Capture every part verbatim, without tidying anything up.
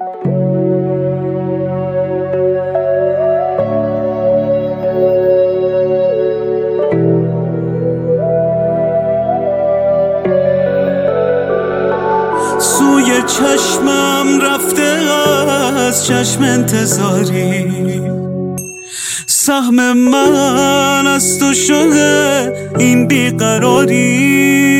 سوی چشمم رفته از چشم انتظاری، سهم من از تو شده این بیقراری.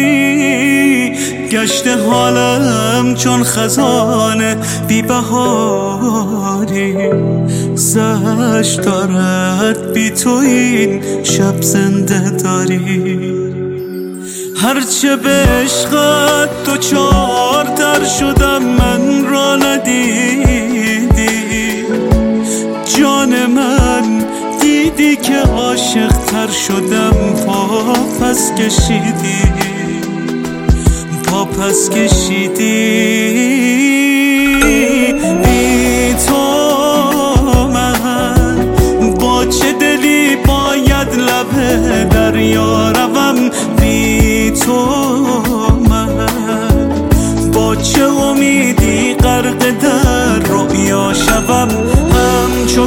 گشته حالم چون خزانه بی بهاری، زشت دارد بی تو این شب زنده داری. هرچه به عشقت تو چارتر شدم من را ندیدی، جان من دیدی که عاشق تر شدم پا پس کشیدی، پا پس کشیدی. بی تو من با چه دلی باید لب دریا روم، بی تو من با چه امیدی غرق در رؤیا شوم. همچو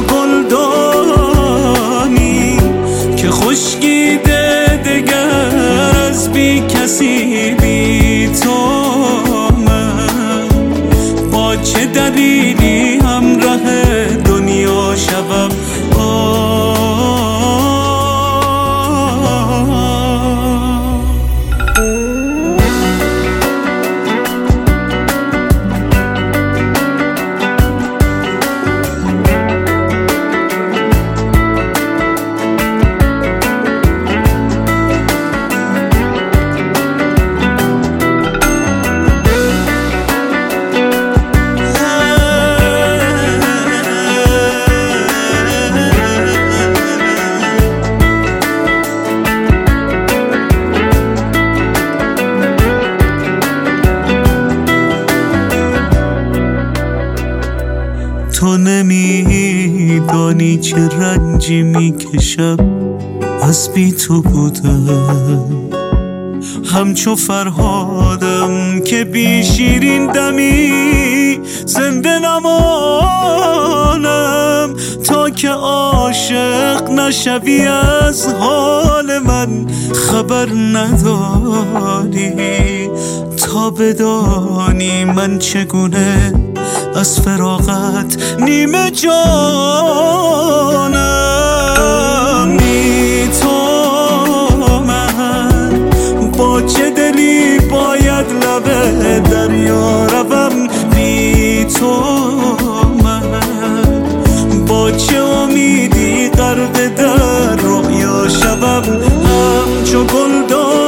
گلدانی که خشکیده دگر از بی کسی، بی تو من با چه دلیلی همراه دنیا شوم. تو نمیدانی چه رنجی میکشم از بی تو بودم، همچو فرهادم که بی شیرین دمی زنده نمانم. تا که عاشق نشوی از حال من خبر نداری، تا بدانی من چگونه از فراقت نیمه جانم. بی تو من با چه دلی باید لب دریا روم، بی تو من با چه امیدی غرق در رؤیا شوم. همچو گلدان